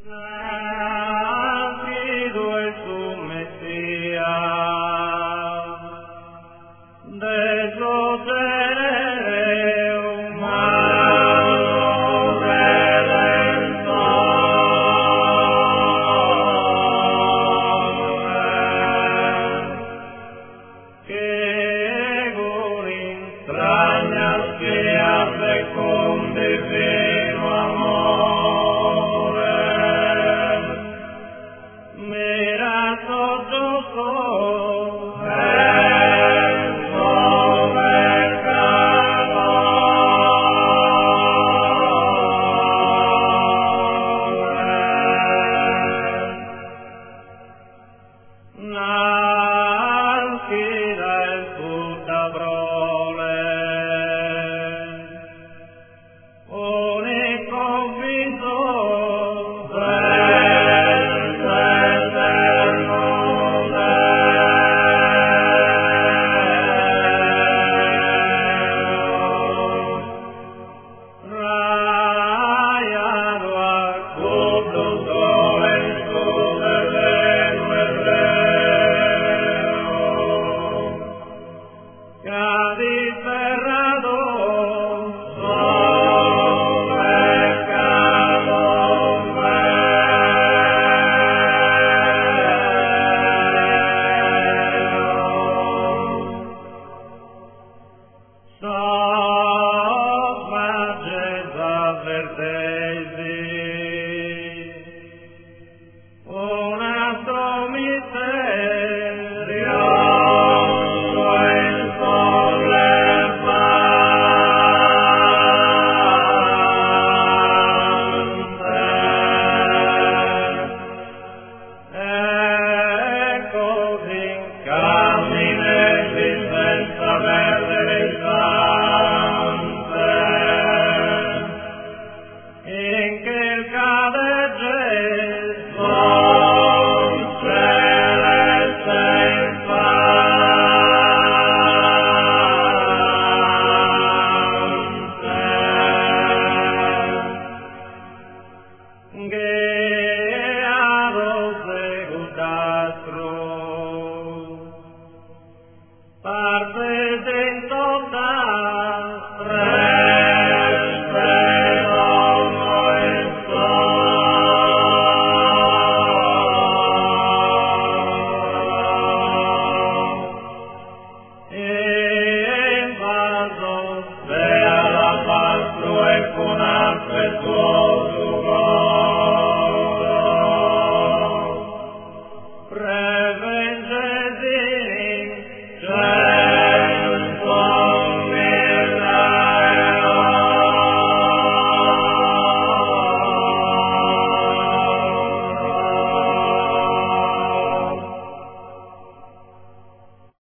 Nacido es su Mesías, de los seres humanos redentor, que con entrañas que hace con divino amor. Mira todos los nascida el putabrole, unico viso del eterno Deo, rayado a culto en su terreno hebreo, Cádiz cerrado sobre Sos majestad vertesi, un astro misterioso en così cammina senza verde risante, in che cade Gesù celeste infante,